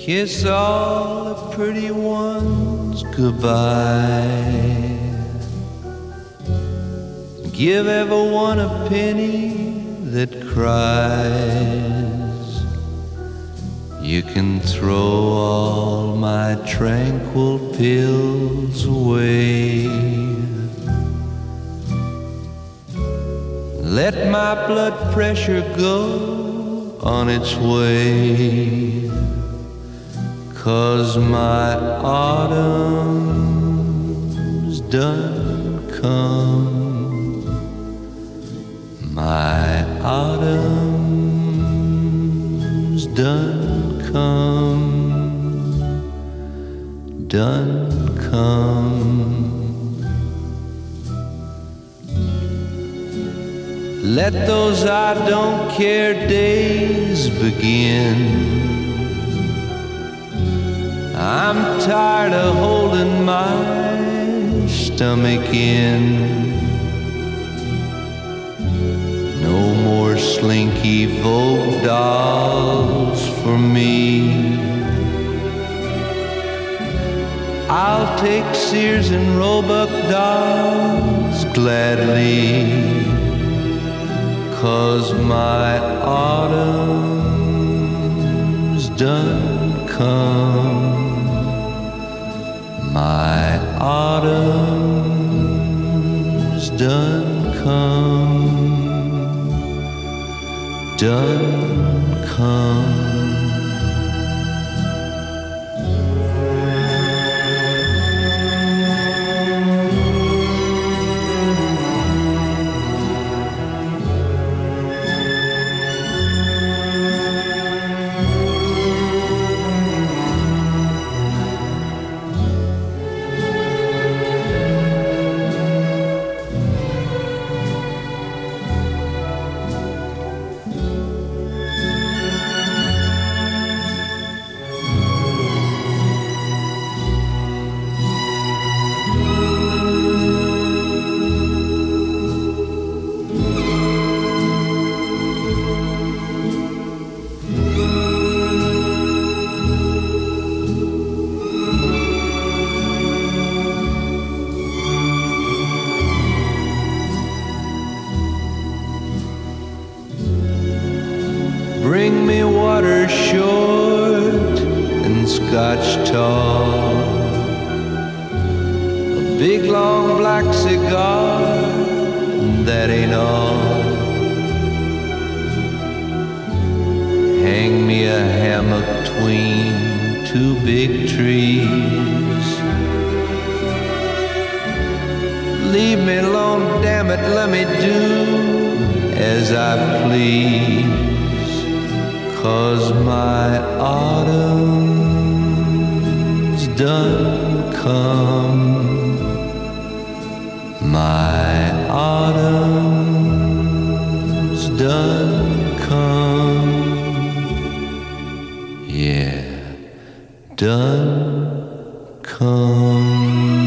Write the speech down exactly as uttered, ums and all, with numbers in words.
Kiss all the pretty ones goodbye. Give everyone a penny that cries. You can throw all my tranquil pills away. Let my blood pressure go on its way. 'Cause my autumn's done come. My autumn's done come. Done come. Let those I don't care days begin. I'm tired of holding my stomach in. No more slinky Vogue dolls for me. I'll take Sears and Roebuck dolls gladly. 'Cause my autumn's done come. My autumn's done come. Done come. Bring me water short and scotch tall. A big long black cigar, that ain't all. Hang me a hammock between two big trees. Leave me alone, damn it, let me do as I please. 'Cause my autumn's done come. My autumn's done come. Yeah, done come.